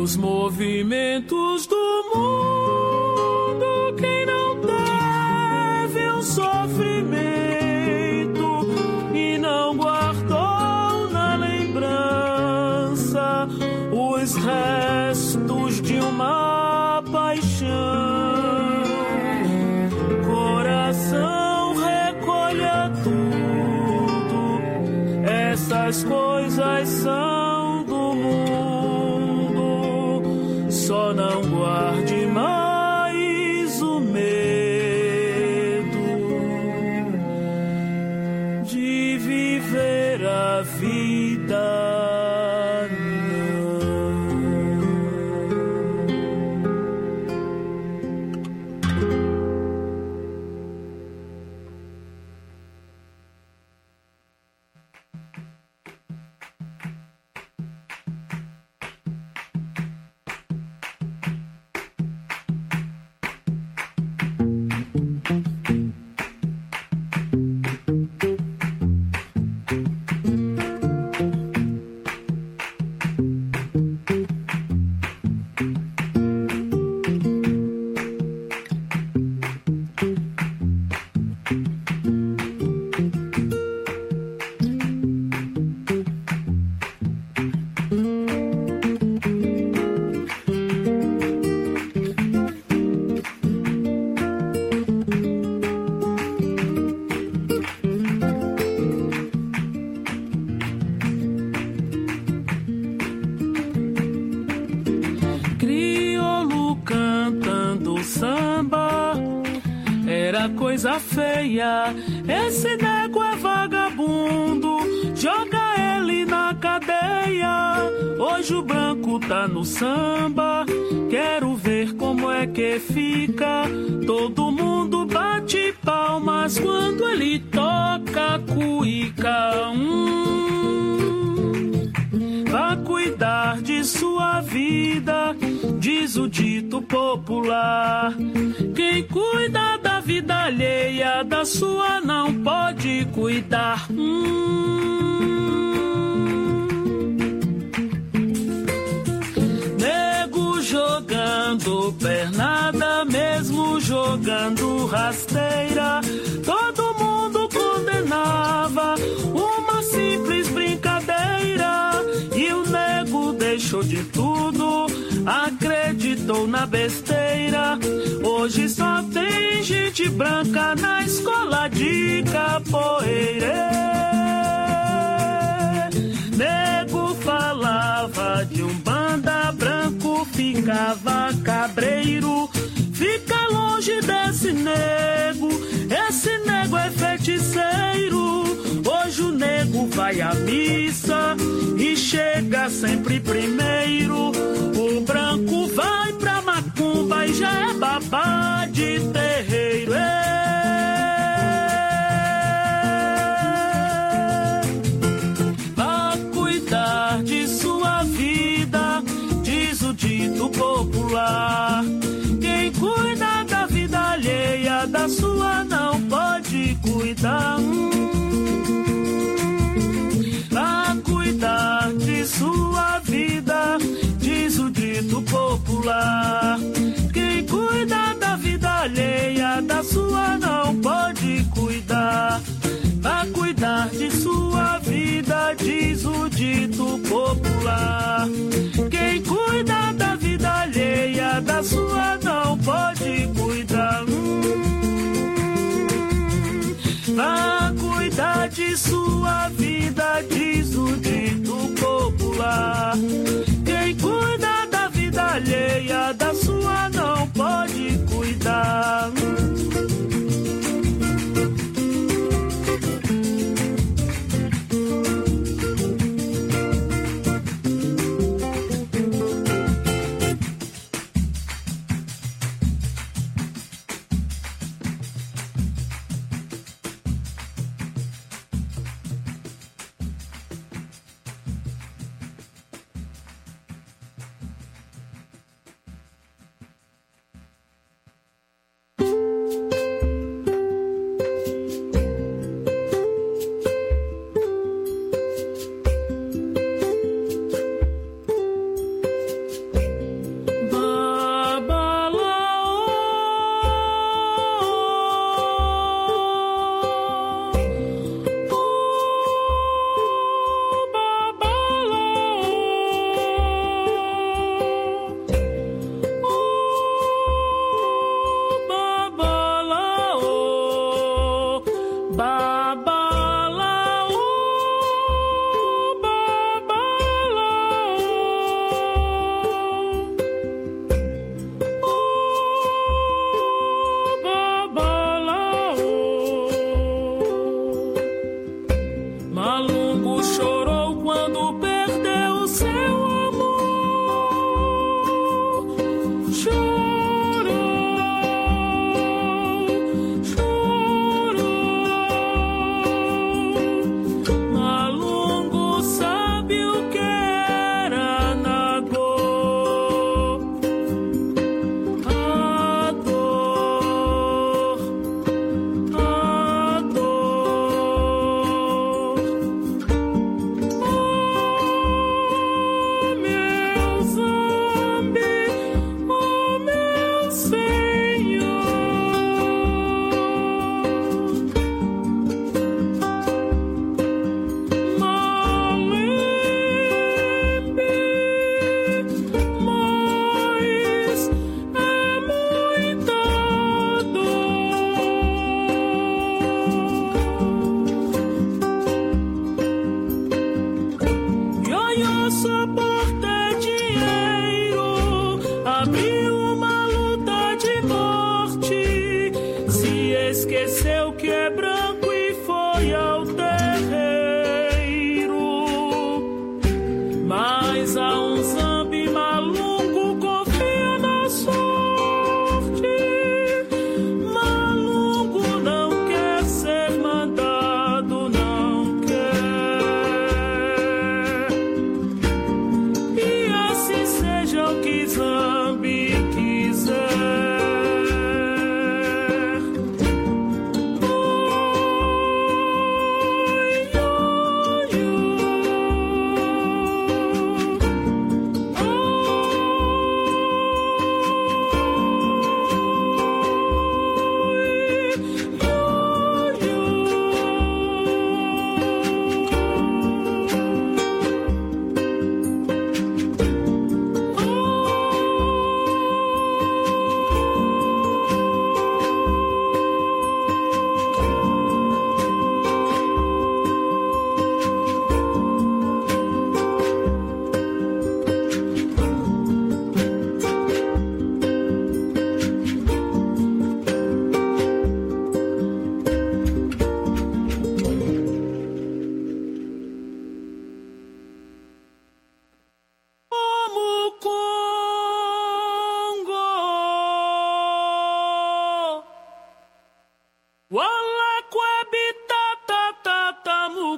Nos movimentos do mundo, quem não teve um sofrimento e não guardou na lembrança os restos de uma paixão, coração recolha tudo, essas coisas são do mundo, só não guarde mais o medo de viver a vida. Coisa feia, esse nego é vagabundo, joga ele na cadeia. Hoje o branco tá no samba, quero ver como é que fica. Todo mundo bate palmas quando ele toca cuíca. Vá cuidar de sua vida, diz o dito popular. Quem cuida da vida alheia, da sua não pode cuidar. Nego jogando pernada, mesmo jogando rasteira, todo mundo condenava uma simples brincadeira. E o nego deixou de tudo, acreditou na besteira. Hoje só tem gente branca na escola de capoeira. Nego falava de umbanda, branco ficava cabreiro. Fica longe desse nego, esse nego é feiticeiro. Hoje o nego vai à missa e chega sempre primeiro. O branco vai pra macumba e já é babá de terreiro. Vá cuidar de sua vida, diz o dito popular. Quem cuida da vida alheia, da sua não pode cuidar. Vá cuidar de sua vida, diz o dito popular. Quem cuida da vida alheia, da sua não pode cuidar. Vá cuidar de sua vida, diz o dito popular. Quem cuida da vida alheia, da sua não pode cuidar. Vá cuidar de sua vida, diz o dito popular. Quem cuida da vida alheia, da sua não pode cuidar.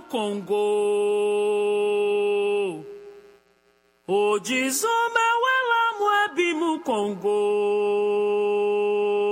Congo. O dizome ela moebi mu Congo.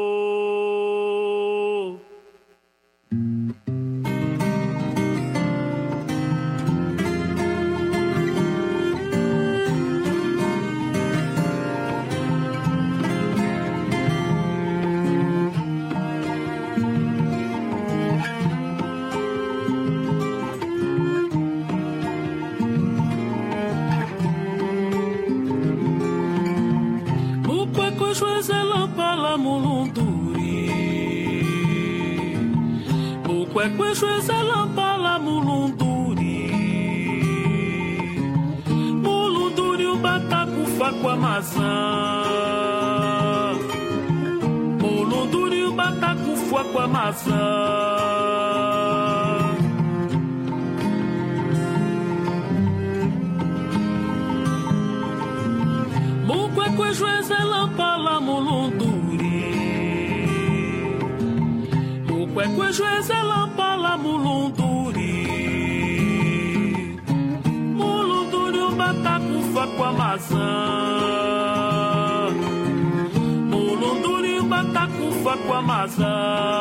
Kwekwe lampala mulunduri. Mulunduri o bataco faco amazã. Mulunduri o bataco faco amazã. Mukwekwe lampala mulunduri. Mukwekwe lampala mulunduri. Mulunduri o bataco faco amazã. Mulunduri o bataco faco amazã.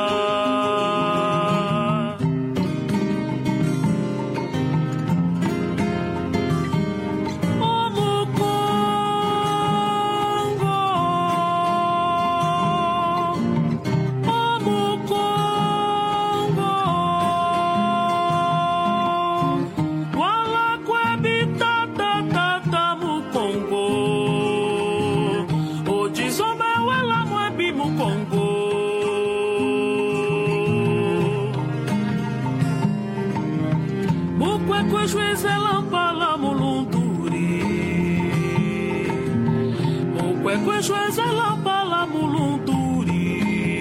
Kwekwe lampala mulunduri.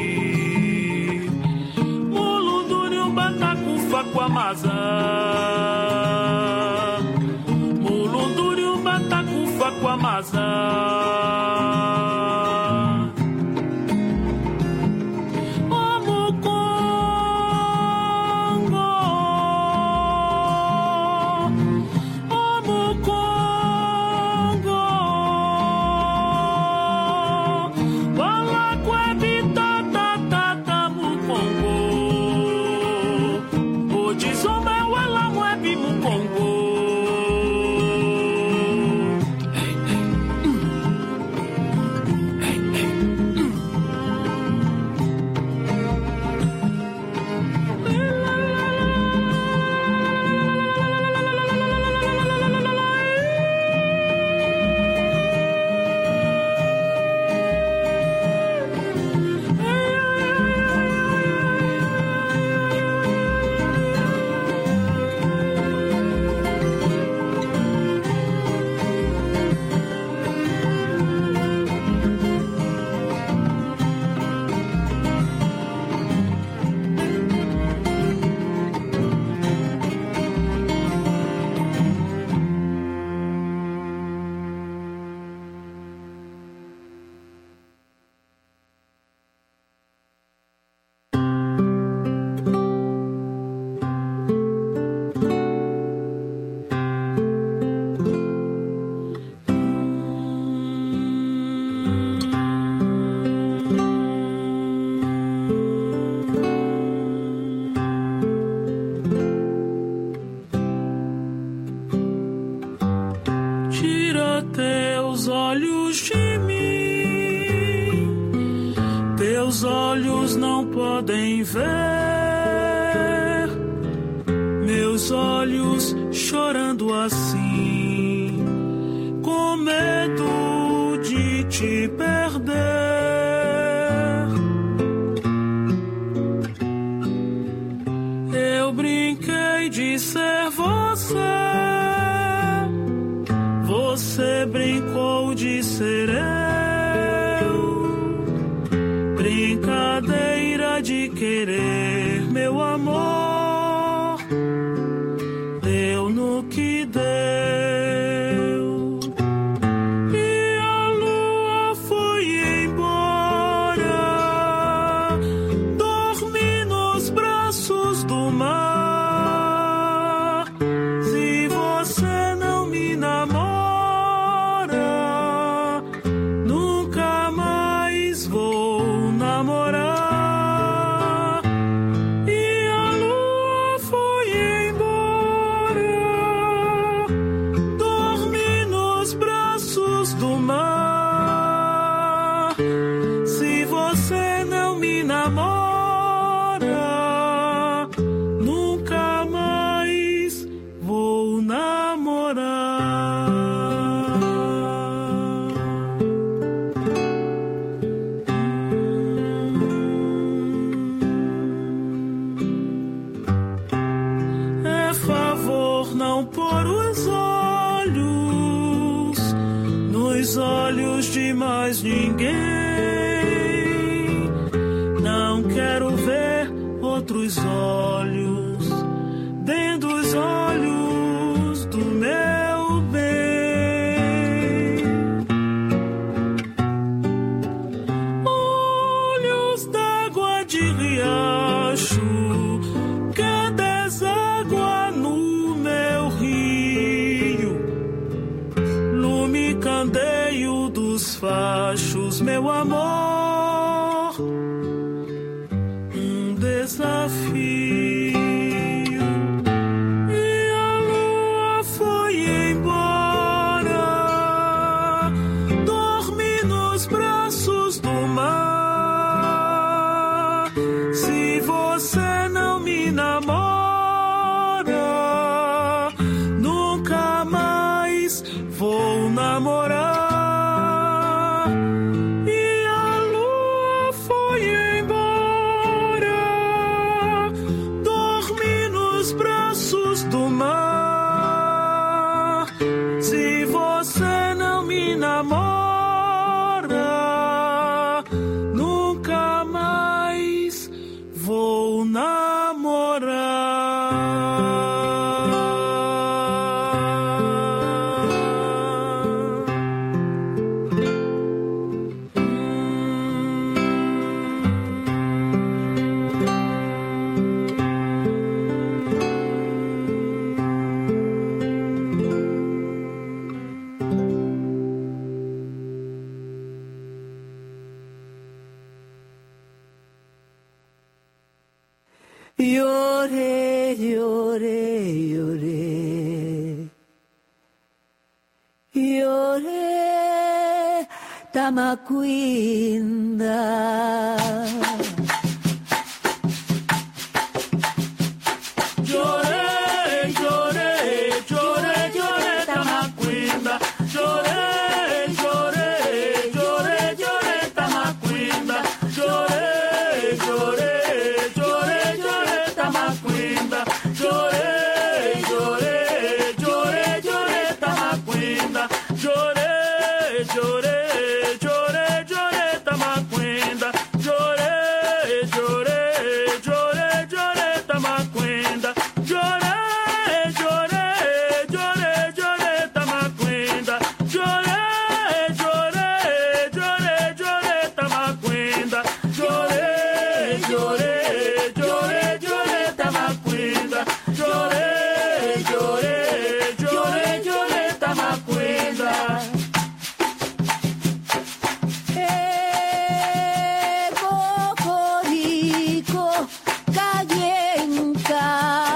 Mulunduri o bataco faco amazã. Mulunduri o bataco faco amazã. Podem ver meus olhos chorando assim, com medo de te perder. Eu brinquei de ser você, você brincou de ser eu. Brincadeira de querer, meu amor, deu no que deu. E a lua foi embora, dormi nos braços do mar. Se você não me namora, nunca mais vou namorar. É favor não pôr os olhos nos olhos de mais ninguém. Não quero ver outros olhos dentro dos olhos do meu bem. Olhos d'água de riacho, que deságua no meu rio. Lume candeio dos fachos, meu amor, um desafio. E a lua foi embora, dorme nos braços do mar. Se você não me namora, nunca mais vou namorar. E a lua foi embora, dorme nos braços do mar. Se você não me namora, nunca mais vou namorar. Lloré, lloré, lloré, lloré, Tamaquinda. Lloré, lloré, lloré, lloré, Tamaquinda. Lloré, lloré, lloré, lloré, Tamaquinda. Lloré, lloré, lloré, lloré, Tamaquinda. Lloré, lloré, lloré, lloré, Tamaquinda. Lloré, lloré, lloré, lloré, Tamaquinda. Lloré, lloré, lloré, lloré, Tamaquinda. Lloré, lloré, lloré, lloré, Tamaquinda. Lloré, lloré, lloré, lloré, Tamaquinda. Lloré, lloré, lloré, lloré, Tamaquinda. Lloré, lloré, lloré, lloré, Tamaquinda. Cocorico, Cayenca,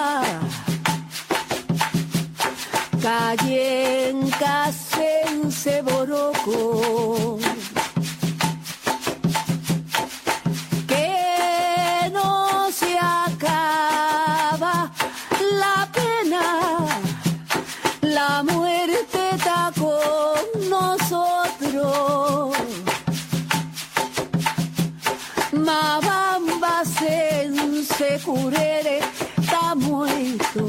Cayenca, sense boroco, que no se acaba la pena, la muerte está con nosotros. Mabamba sense curere, está muerto.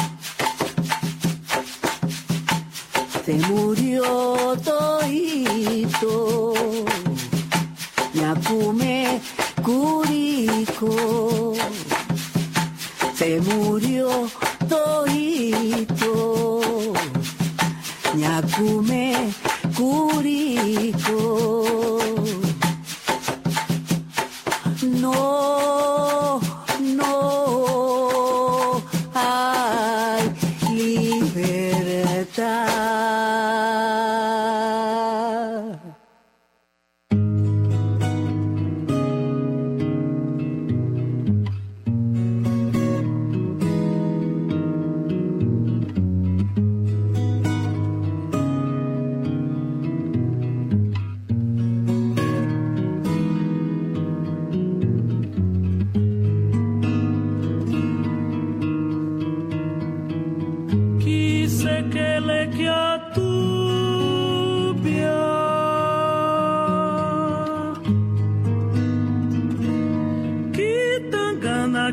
Se murió todito, Ñacume Curico. Se murió todito, Ñacume Curico. No, no hay libertad.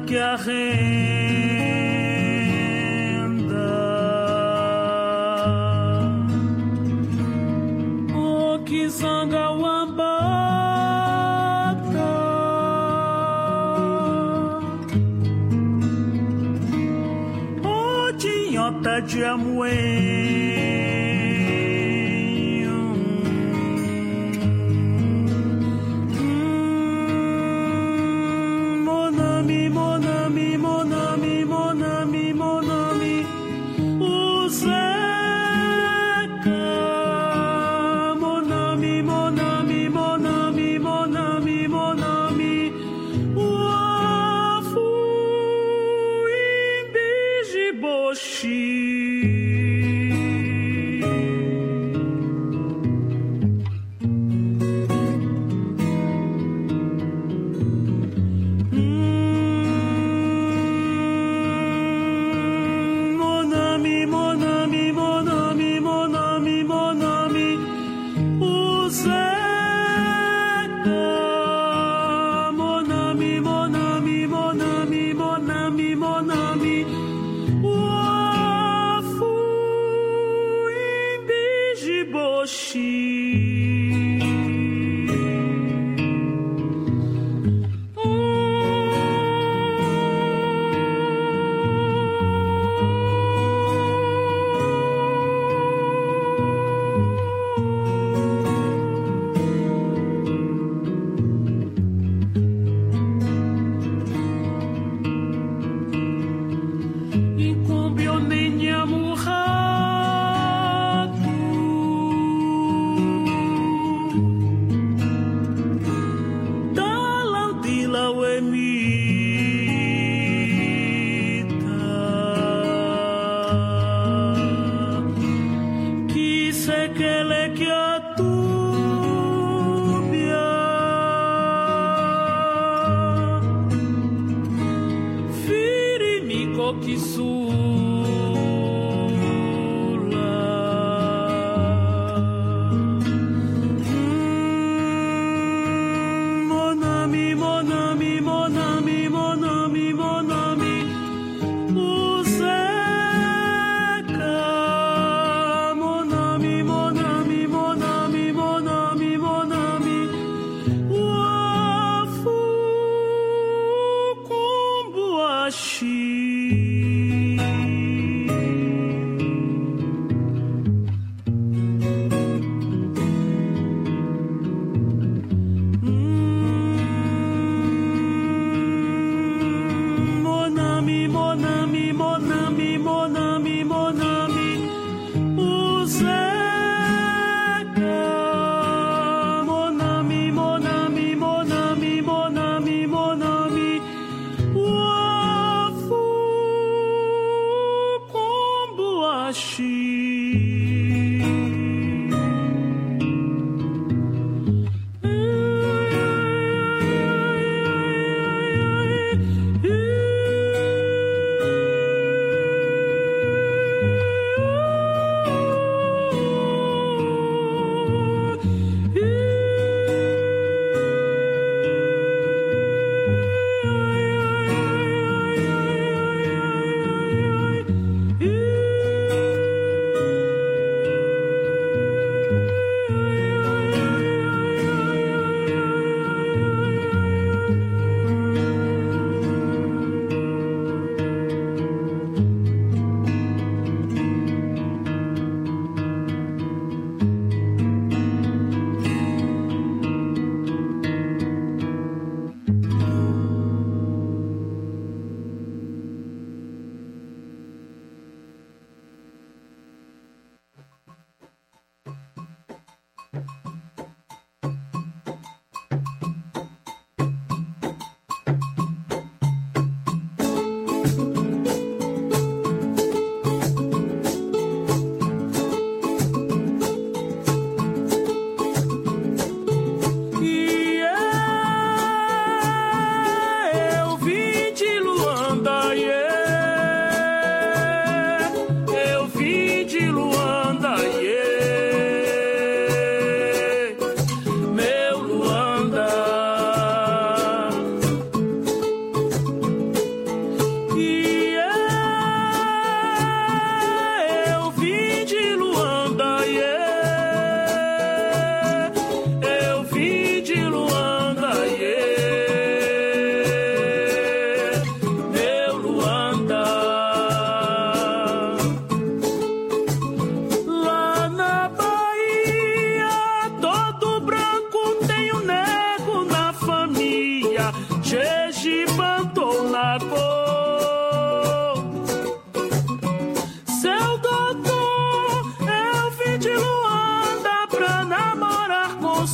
que arrenda. O que zanga o ambata, o tinhota de amoe.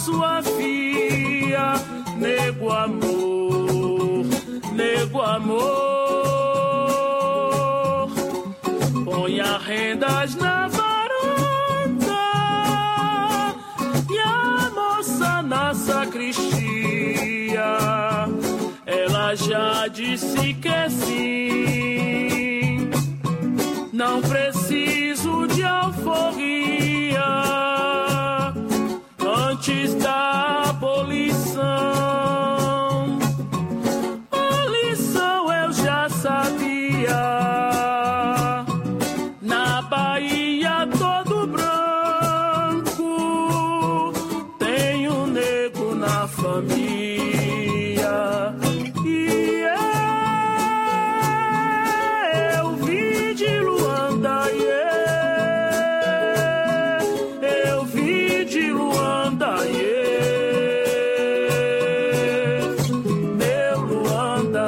sua filha, nego amor, nego amor. Ponha rendas na varanda e a moça na sacristia, ela já disse que sim. Não preciso de alforria antes da abolição. Abolição eu já sabia. Na Bahia todo branco tem um negro na família. E eu vim de Luanda, eu vim de Luanda, meu Luanda.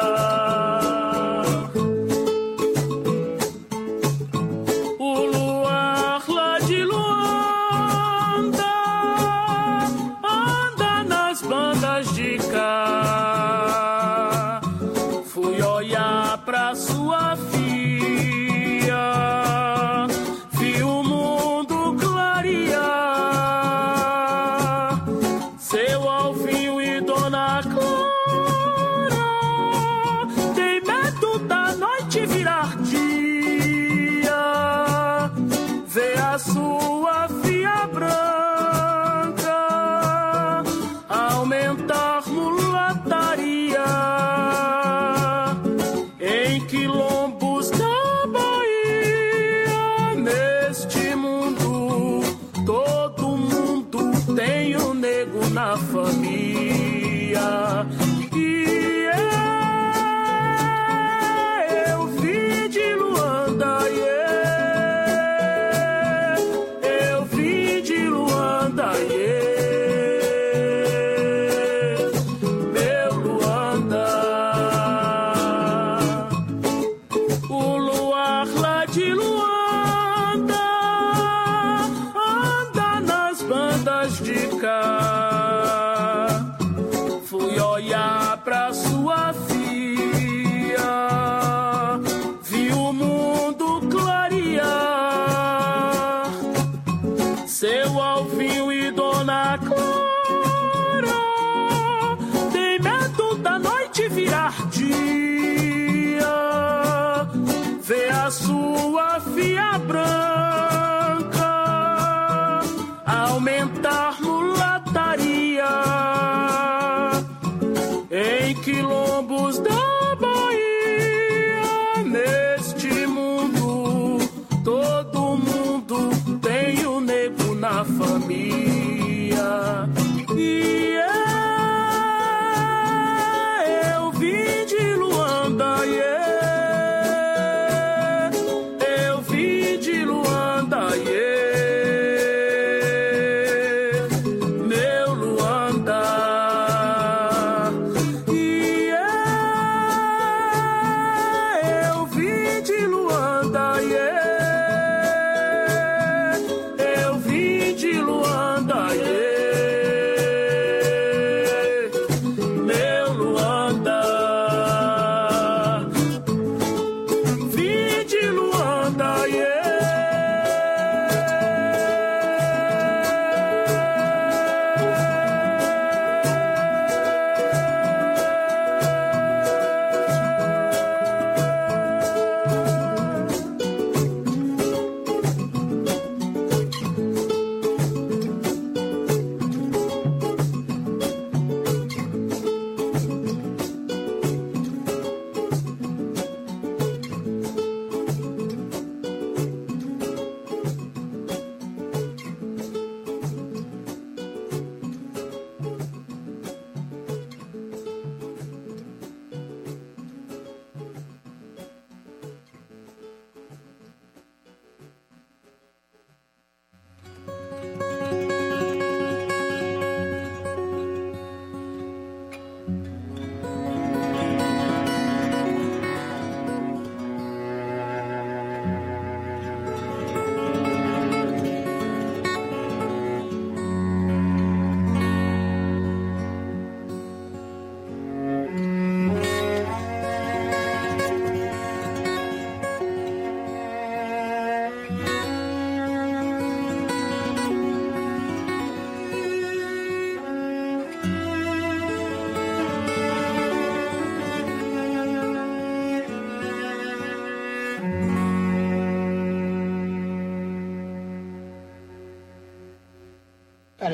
O luar lá de Luanda anda nas bandas de cá. Fui olhar pra sua filha, vi o mundo clarear. Seu Alvinho e Dona Clara tem medo da noite virar dia. Vê a sua filha branca aumentar mulataria em quilombos da Bahia. Neste mundo, todo mundo tem um nego na família. E eu vim de Luanda, eu vim de Luanda, meu Luanda. O luar lá de Luanda anda nas bandas de cá. Fui olhar pra sua filha, vi o mundo clarear. Seu Alvinho e Dona Clara tem medo da noite virar dia. Vê a sua filha branca aumentar mulataria em quilombos da Bahia. Neste mundo, todo mundo tem um nego na família. E eu vim de Luanda, eu vim de Luanda, meu Luanda. E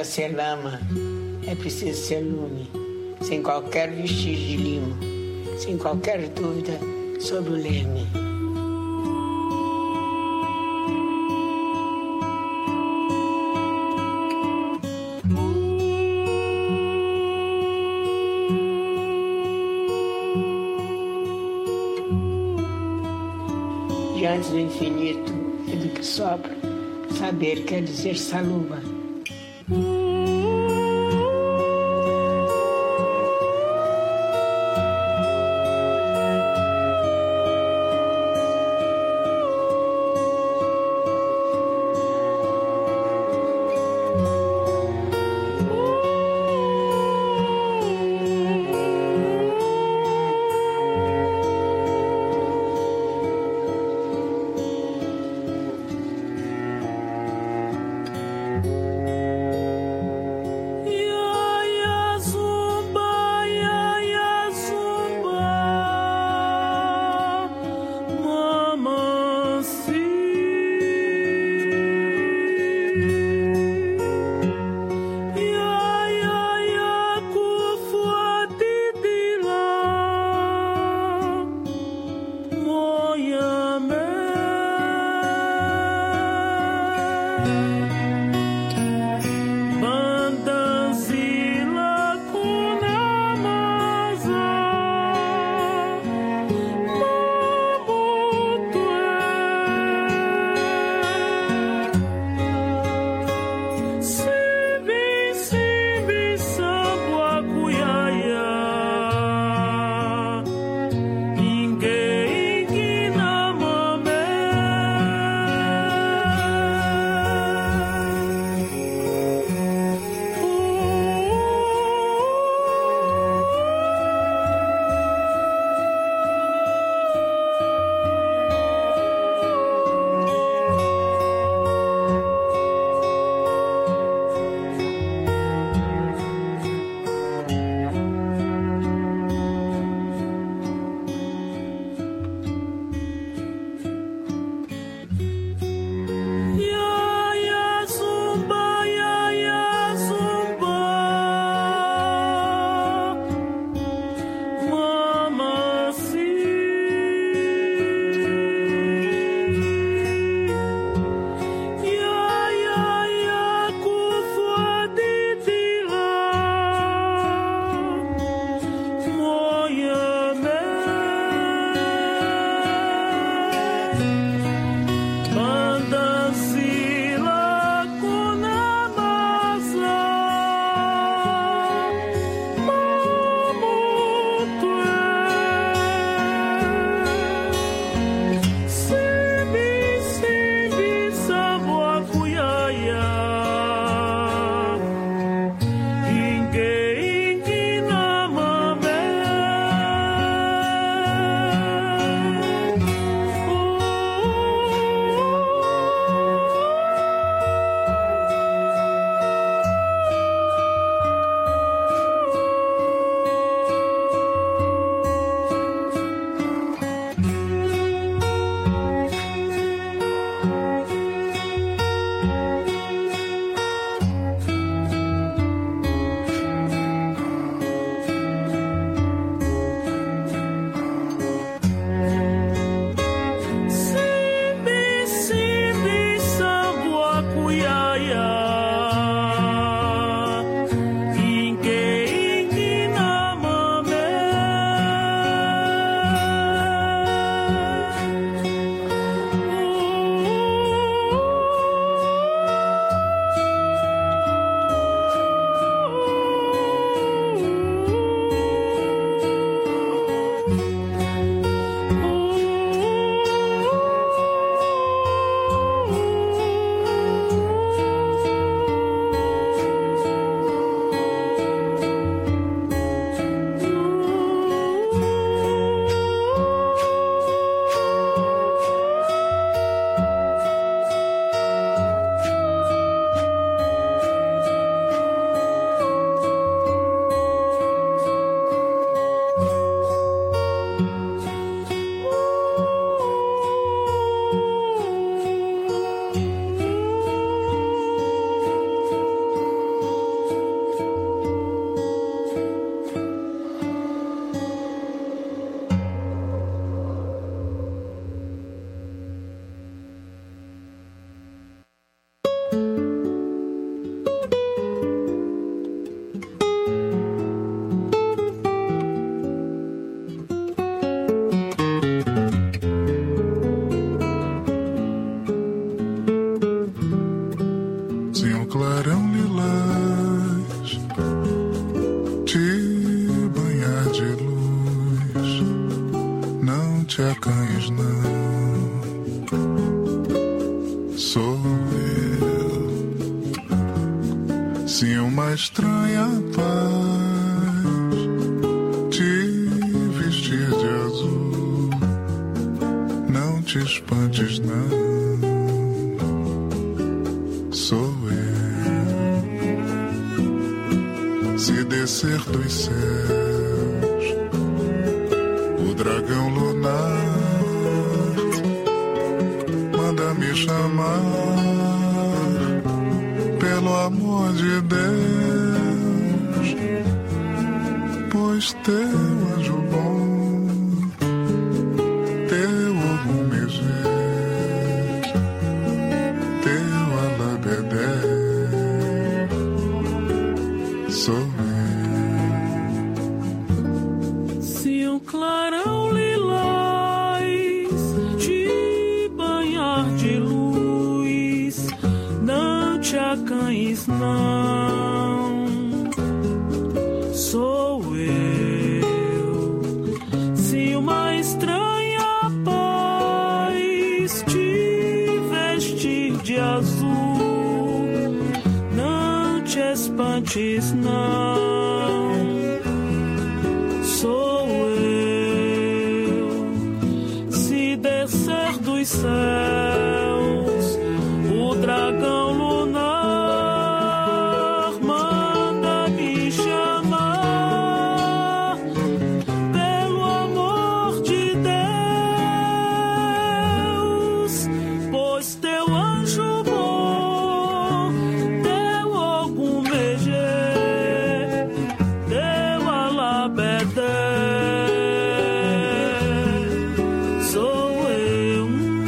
para ser lama é preciso ser lume, sem qualquer vestígio de limo, sem qualquer dúvida sobre o leme. Diante do infinito e do que sopra, saber quer dizer saluba. capaz de vestir de azul. Não te espantes, não. Sou eu. Se descer dos céus o dragão lunar, manda me chamar. Pelo amor de Deus, pois teu anjo bom, teu Ogumegê, teu Alabedé, sou eu. Se um clarão lilás te banhar de luz, não te acanhes, não. Sou eu. Se uma estranha paz te vestir de azul, não te espantes, não. Sou eu. Se descer dos céus o dragão lunar, manda me chamar. Pelo amor de Deus, pois teu anjo bom, teu Ogumegê, teu Alabedé, sou eu.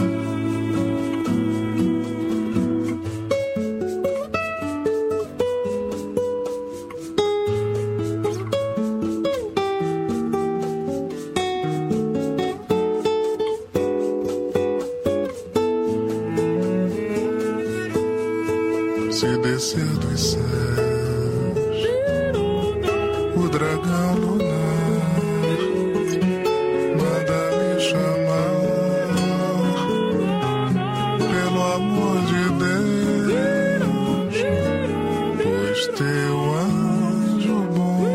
Se descer dos céus o dragão lunar, manda me chamar. Pelo amor de Deus, pois teu anjo bom,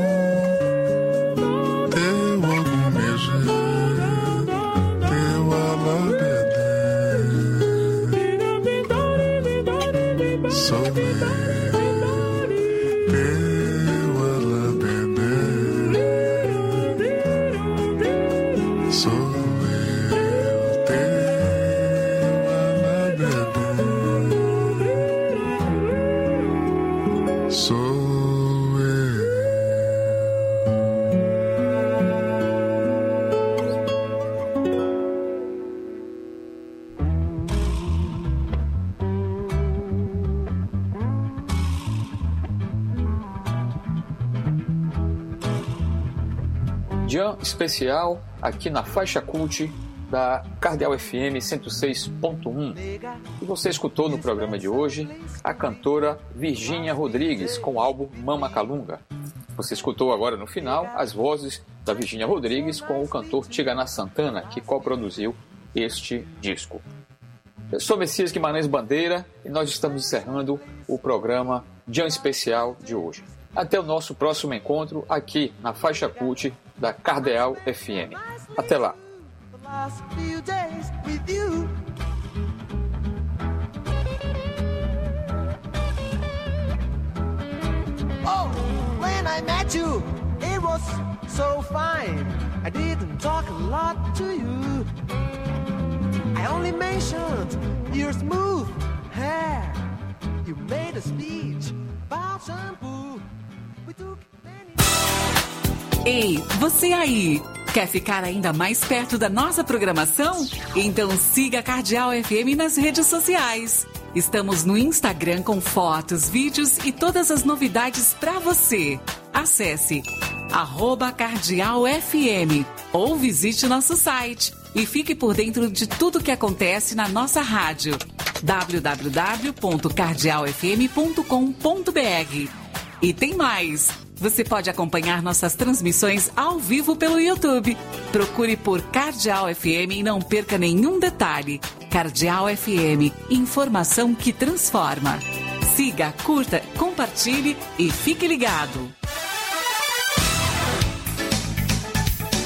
teu Ogumegê, teu Alabedé, sou eu, teu Alabedé, sou eu, teu Alabedé, sou eu. Jam especial aqui na faixa cult da Cardeal FM 106.1. E você escutou no programa de hoje a cantora Virgínia Rodrigues com o álbum Mama Calunga. Você escutou agora no final as vozes da Virgínia Rodrigues com o cantor Tigana Santana, que coproduziu este disco. Eu sou Messias Guimarães Bandeira e nós estamos encerrando o programa Jam especial de hoje. Até o nosso próximo encontro aqui na faixa cult da Cardeal FM. Até lá. Oh, when I met you, it was so fine. I didn't talk a lot to you. I only mentioned your smooth hair. You made a speech about shampoo. We took many... Ei, você aí! Quer ficar ainda mais perto da nossa programação? Então siga a Cardeal FM nas redes sociais. Estamos no Instagram com fotos, vídeos e todas as novidades para você. Acesse @CardealFM ou visite nosso site e fique por dentro de tudo que acontece na nossa rádio. www.cardealfm.com.br. E tem mais! Você pode acompanhar nossas transmissões ao vivo pelo YouTube. Procure por Cardeal FM e não perca nenhum detalhe. Cardeal FM, informação que transforma. Siga, curta, compartilhe e fique ligado.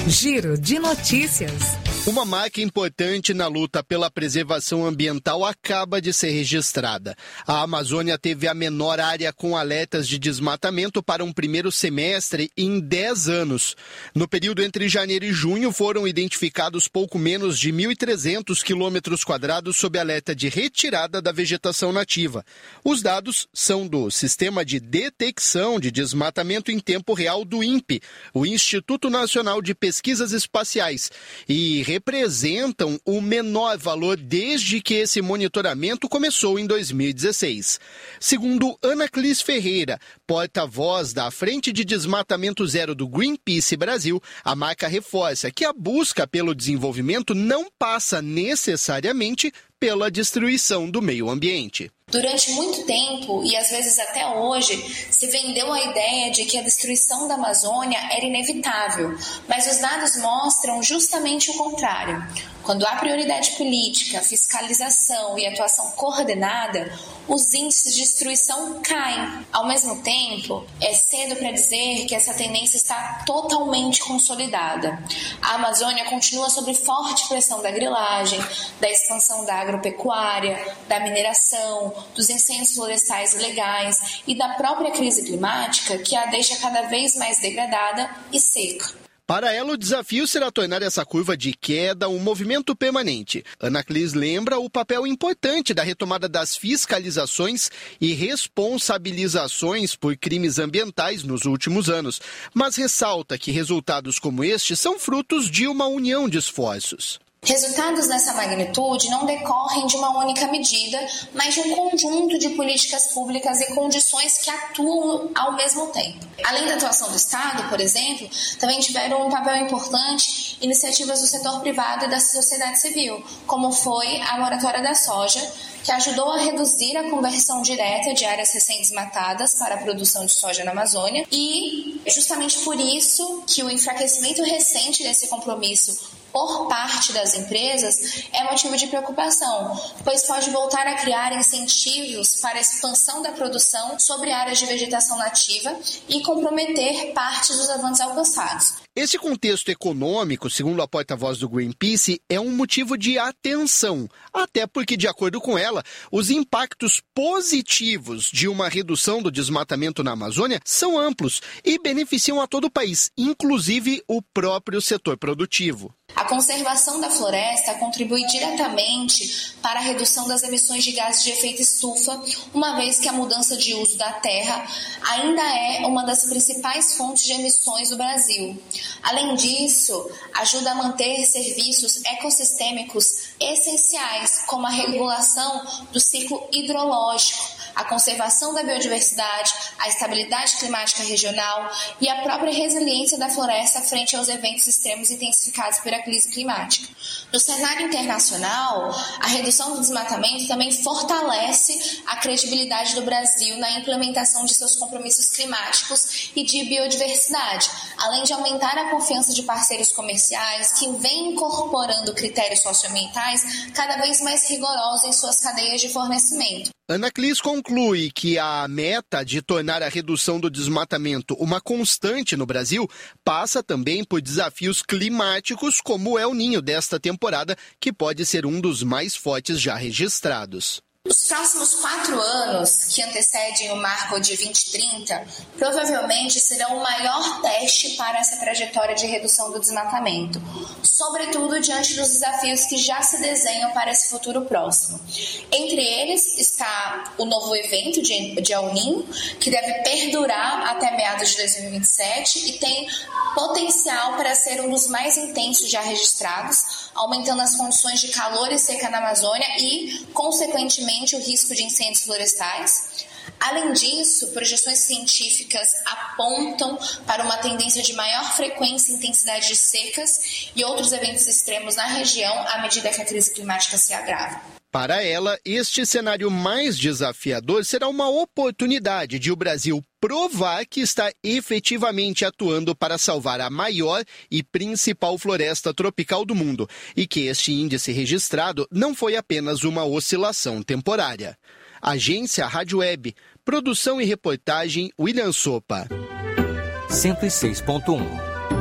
Giro de notícias. Uma marca importante na luta pela preservação ambiental acaba de ser registrada. A Amazônia teve a menor área com alertas de desmatamento para um primeiro semestre em 10 anos. No período entre janeiro e junho, foram identificados pouco menos de 1.300 quilômetros quadrados sob alerta de retirada da vegetação nativa. Os dados são do Sistema de Detecção de Desmatamento em Tempo Real do INPE, o Instituto Nacional de Pesquisas Espaciais, e representam o menor valor desde que esse monitoramento começou em 2016. Segundo Anaclis Ferreira, porta-voz da Frente de Desmatamento Zero do Greenpeace Brasil, a marca reforça que a busca pelo desenvolvimento não passa necessariamente pela destruição do meio ambiente. Durante muito tempo, e às vezes até hoje, se vendeu a ideia de que a destruição da Amazônia era inevitável, mas os dados mostram justamente o contrário. Quando há prioridade política, fiscalização e atuação coordenada, os índices de destruição caem. Ao mesmo tempo, é cedo para dizer que essa tendência está totalmente consolidada. A Amazônia continua sob forte pressão da grilagem, da expansão da agropecuária, da mineração, dos incêndios florestais ilegais e da própria crise climática, que a deixa cada vez mais degradada e seca. Para ela, o desafio será tornar essa curva de queda um movimento permanente. Anaclis lembra o papel importante da retomada das fiscalizações e responsabilizações por crimes ambientais nos últimos anos, mas ressalta que resultados como este são frutos de uma união de esforços. Resultados dessa magnitude não decorrem de uma única medida, mas de um conjunto de políticas públicas e condições que atuam ao mesmo tempo. Além da atuação do Estado, por exemplo, também tiveram um papel importante iniciativas do setor privado e da sociedade civil, como foi a moratória da soja, que ajudou a reduzir a conversão direta de áreas recém-desmatadas para a produção de soja na Amazônia, e justamente por isso que o enfraquecimento recente desse compromisso por parte das empresas é motivo de preocupação, pois pode voltar a criar incentivos para a expansão da produção sobre áreas de vegetação nativa e comprometer parte dos avanços alcançados. Esse contexto econômico, segundo a porta-voz do Greenpeace, é um motivo de atenção, até porque, de acordo com ela, os impactos positivos de uma redução do desmatamento na Amazônia são amplos e beneficiam a todo o país, inclusive o próprio setor produtivo. A conservação da floresta contribui diretamente para a redução das emissões de gases de efeito estufa, uma vez que a mudança de uso da terra ainda é uma das principais fontes de emissões do Brasil. Além disso, ajuda a manter serviços ecossistêmicos essenciais, como a regulação do ciclo hidrológico, a conservação da biodiversidade, a estabilidade climática regional e a própria resiliência da floresta frente aos eventos extremos intensificados pela crise climática. No cenário internacional, a redução do desmatamento também fortalece a credibilidade do Brasil na implementação de seus compromissos climáticos e de biodiversidade, além de aumentar a confiança de parceiros comerciais que vêm incorporando critérios socioambientais cada vez mais rigorosos em suas cadeias de fornecimento. Anaclis conclui que a meta de tornar a redução do desmatamento uma constante no Brasil passa também por desafios climáticos como o El Niño desta temporada, que pode ser um dos mais fortes já registrados. Os próximos 4 anos, que antecedem o marco de 2030, provavelmente serão o maior teste para essa trajetória de redução do desmatamento, sobretudo diante dos desafios que já se desenham para esse futuro próximo. Entre eles está o novo evento de El Niño, que deve perdurar até meados de 2027 e tem potencial para ser um dos mais intensos já registrados, aumentando as condições de calor e seca na Amazônia e, consequentemente, o risco de incêndios florestais. Além disso, projeções científicas apontam para uma tendência de maior frequência e intensidade de secas e outros eventos extremos na região à medida que a crise climática se agrava. Para ela, este cenário mais desafiador será uma oportunidade de o Brasil provar que está efetivamente atuando para salvar a maior e principal floresta tropical do mundo e que este índice registrado não foi apenas uma oscilação temporária. Agência Rádio Web, produção e reportagem William Sopa. 106.1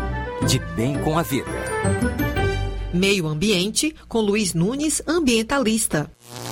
De bem com a vida. Meio Ambiente, com Luiz Nunes, ambientalista.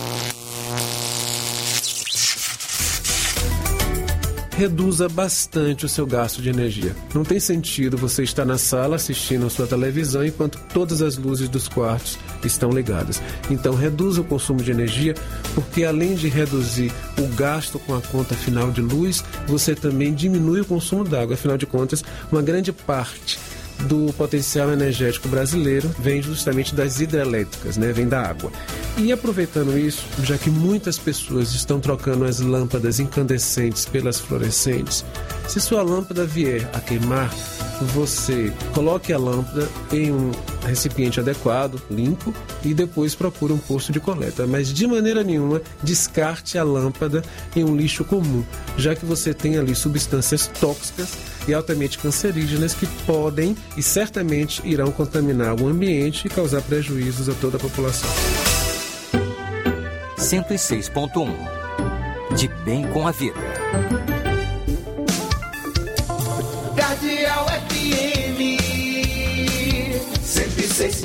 Reduza bastante o seu gasto de energia. Não tem sentido você estar na sala assistindo a sua televisão enquanto todas as luzes dos quartos estão ligadas. Então, reduza o consumo de energia, porque além de reduzir o gasto com a conta final de luz, você também diminui o consumo d'água. Afinal de contas, uma grande parte do potencial energético brasileiro vem justamente das hidrelétricas, vem da água. E aproveitando isso, já que muitas pessoas estão trocando as lâmpadas incandescentes pelas fluorescentes, se sua lâmpada vier a queimar, você coloque a lâmpada em um recipiente adequado, limpo, e depois procure um posto de coleta. Mas de maneira nenhuma descarte a lâmpada em um lixo comum, já que você tem ali substâncias tóxicas e altamente cancerígenas que podem e certamente irão contaminar o ambiente e causar prejuízos a toda a população. 106.1 De bem com a vida. Cardeal FM 106.1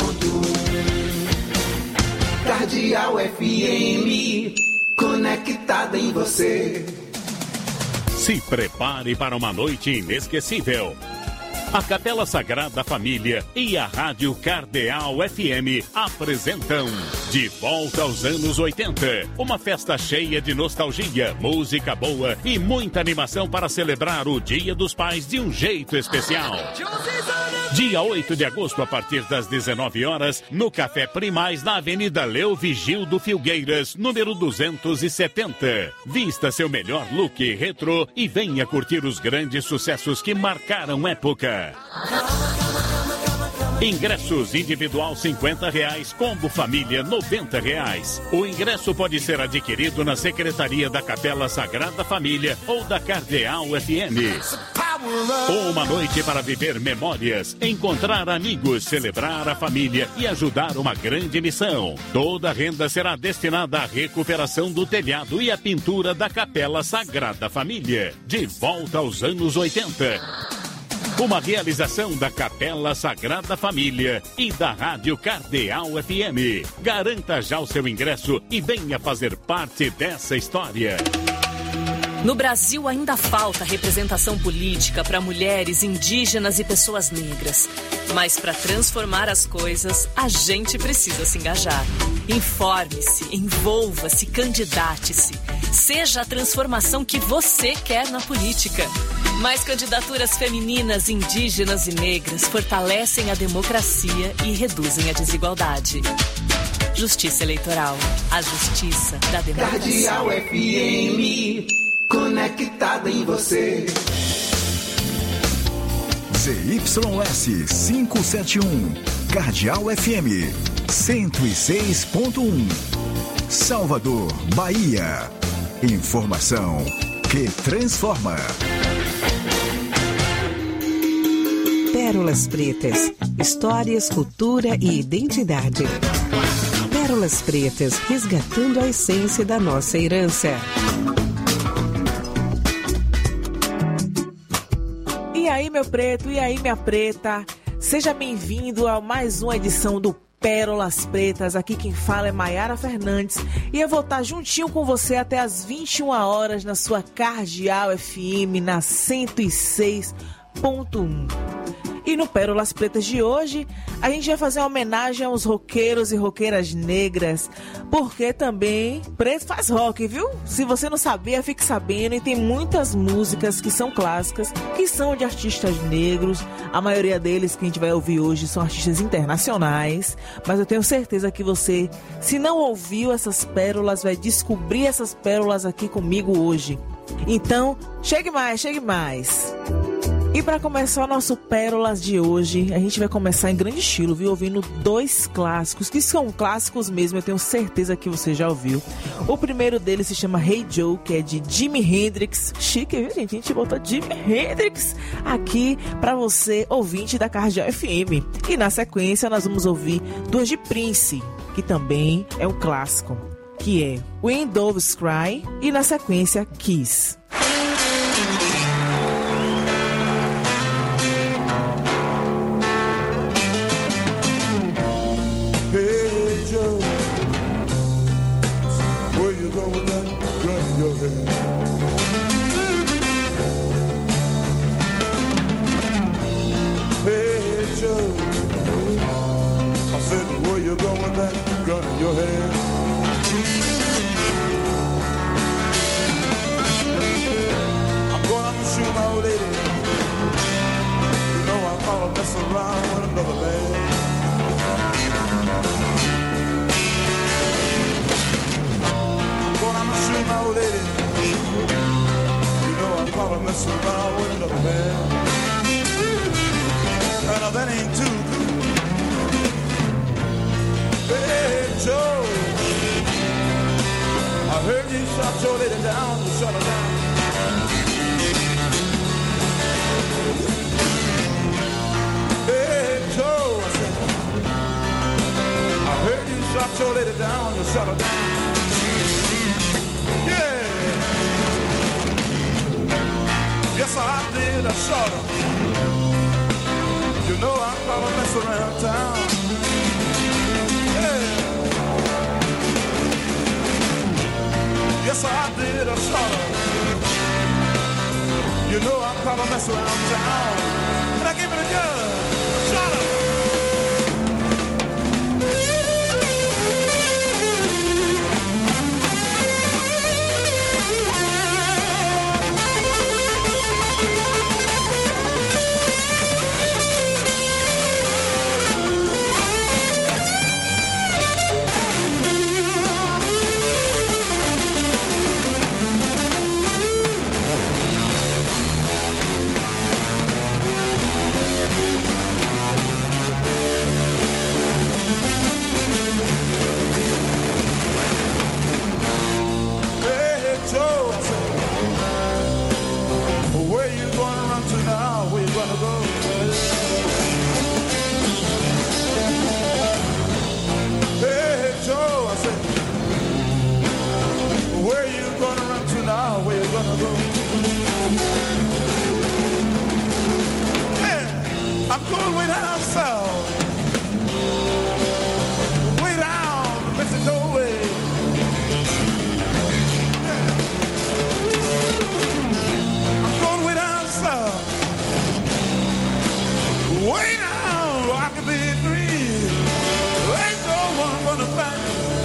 Cardeal FM conectada em você. Se prepare para uma noite inesquecível. A Capela Sagrada Família e a Rádio Cardeal FM apresentam De Volta aos Anos 80. Uma festa cheia de nostalgia, música boa e muita animação para celebrar o Dia dos Pais de um jeito especial. Dia 8 de agosto, a partir das 19 horas, no Café Primaz, na Avenida Leo Vigildo Filgueiras, número 270. Vista seu melhor look retrô e venha curtir os grandes sucessos que marcaram época. Ingressos individual R$50, combo família R$90. O ingresso pode ser adquirido na Secretaria da Capela Sagrada Família ou da Cardeal FM. Uma noite para viver memórias, encontrar amigos, celebrar a família e ajudar uma grande missão. Toda a renda será destinada à recuperação do telhado e à pintura da Capela Sagrada Família. De volta aos anos 80. Uma realização da Capela Sagrada Família e da Rádio Cardeal FM. Garanta já o seu ingresso e venha fazer parte dessa história. No Brasil ainda falta representação política para mulheres, indígenas e pessoas negras. Mas para transformar as coisas, a gente precisa se engajar. Informe-se, envolva-se, candidate-se. Seja a transformação que você quer na política. Mais candidaturas femininas, indígenas e negras fortalecem a democracia e reduzem a desigualdade. Justiça Eleitoral. A justiça da democracia. Cardeal FM, conectada em você. ZYS 571, Cardeal FM 106.1, Salvador, Bahia. Informação que transforma. Pérolas Pretas, histórias, cultura e identidade. Pérolas Pretas, resgatando a essência da nossa herança. E aí, meu preto, e aí, minha preta, seja bem-vindo a mais uma edição do Pérolas Pretas. Aqui quem fala é Maiara Fernandes e eu vou estar juntinho com você até as 21 horas na sua Cardeal FM na 106.1. E no Pérolas Pretas de hoje, a gente vai fazer uma homenagem aos roqueiros e roqueiras negras, porque também preto faz rock, viu? Se você não sabia, fique sabendo, e tem muitas músicas que são clássicas, que são de artistas negros. A maioria deles que a gente vai ouvir hoje são artistas internacionais, mas eu tenho certeza que você, se não ouviu essas pérolas, vai descobrir essas pérolas aqui comigo hoje. Então, chegue mais, chegue mais! E para começar o nosso Pérolas de hoje, a gente vai começar em grande estilo, viu? Ouvindo dois clássicos, que são clássicos mesmo, eu tenho certeza que você já ouviu. O primeiro deles se chama Hey Joe, que é de Jimi Hendrix. Chique, viu, gente? A gente botou Jimi Hendrix aqui para você, ouvinte da Cardeal FM. E na sequência nós vamos ouvir duas de Prince, que também é um clássico, que é When Doves Cry e na sequência Kiss. shut her down. Yeah. Yes, I did, I shut her. You know I caught her mess around town. Yeah. Yes, I did, I shut her. You know I caught her mess around town. And I gave it a gun. Shut her. I'm going way down south, way down the Mississippi way. I'm going way down south, way down where I can be free. Ain't no one gonna find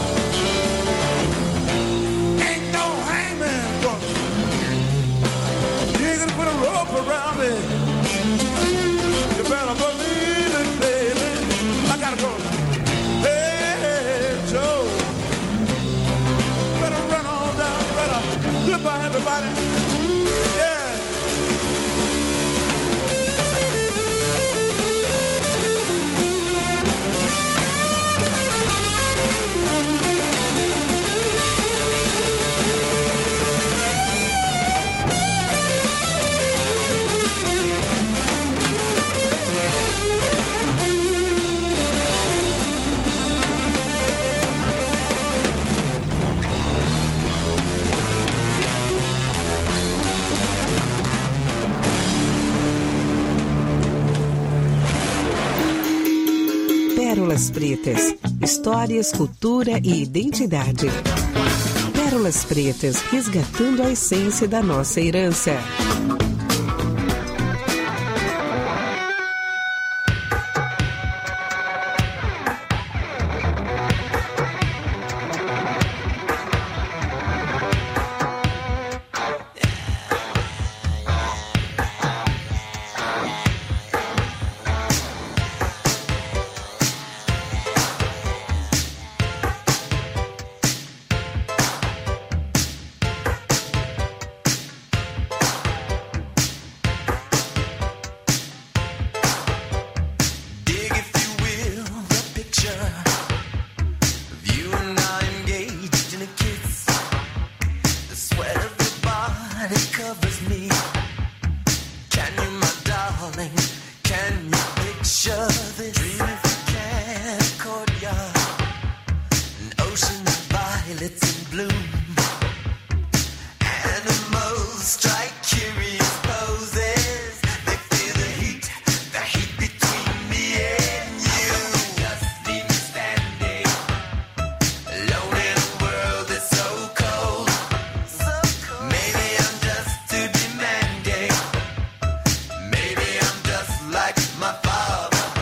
me. Ain't no hangman gonna. You ain't gonna put a rope around me. You better believe it, baby. I gotta go. Hey, Joe. Better run on down. Better goodbye, everybody. Yeah. Pérolas Pretas, histórias, cultura e identidade. Pérolas Pretas, resgatando a essência da nossa herança. My father.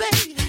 hey.